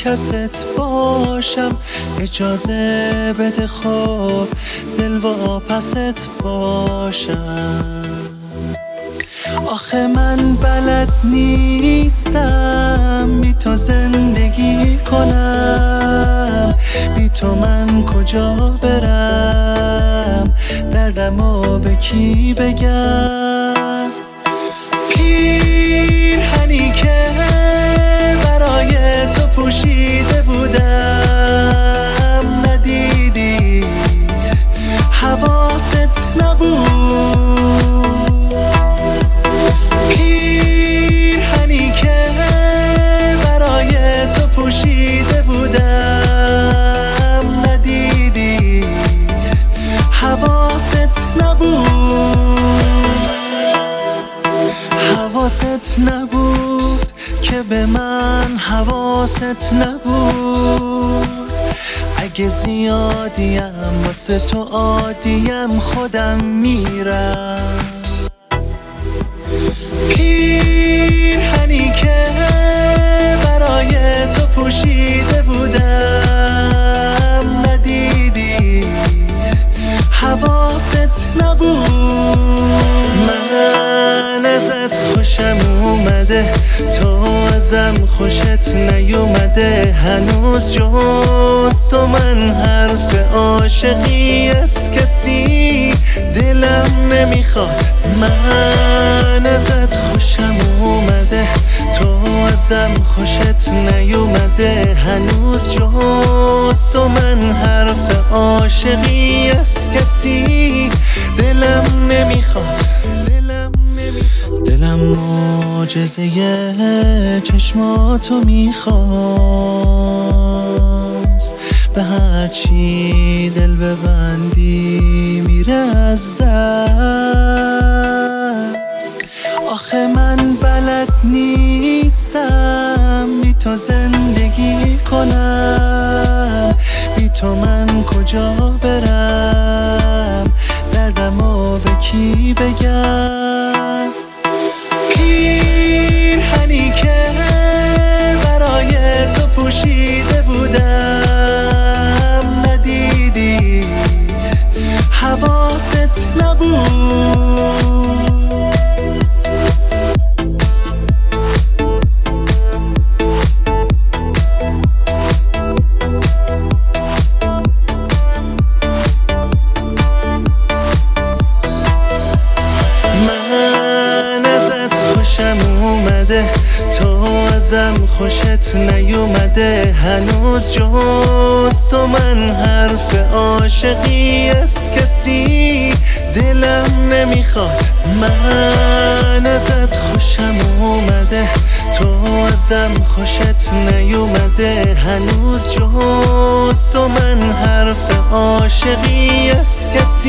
کست باشم، اجازه بده خب دل واپست باشم. آخه من بلد نیستم بی تو زندگی کنم، بی تو من کجا برم، دردمو به کی بگم. پیرهنی که برای تو پوشیده بودم ندیدی، حواست نبود. پیرهنی که برای تو پوشیده بودم ندیدی، حواست نبود. حواست نبود که به من حواست نبود. اگه زیادیم واسه تو عادیم خودم میرم. پیرهنی که برای تو پوشیده بودم ندیدی، حواست نبود. من ازت خوشم اومده، تو ازم خوشت نیومده. هنوز جز تو من حرف عاشقی از کسی دلم نمیخواد. من ازت خوشم اومده، تو ازم خوشت نیومده. هنوز جز تو من حرف عاشقی از کسی دلم نمیخواد. دلم معجزه چشماتو میخواست، به هرچی دل ببندی میره از دست. آخه من بلد نیستم بی تو زندگی کنم، بی تو من کجا برم، دردمو به کی بگم. پیرهنی که برای تو پوشیده بودم ندیدی، حواست نبود. تو ازم خوشت نیومده. هنوز جز تو من حرف عاشقی از کسی دلم نمیخواد. من ازت خوشم اومده، تو ازم خوشت نیومده. هنوز جز تو من حرف عاشقی از کسی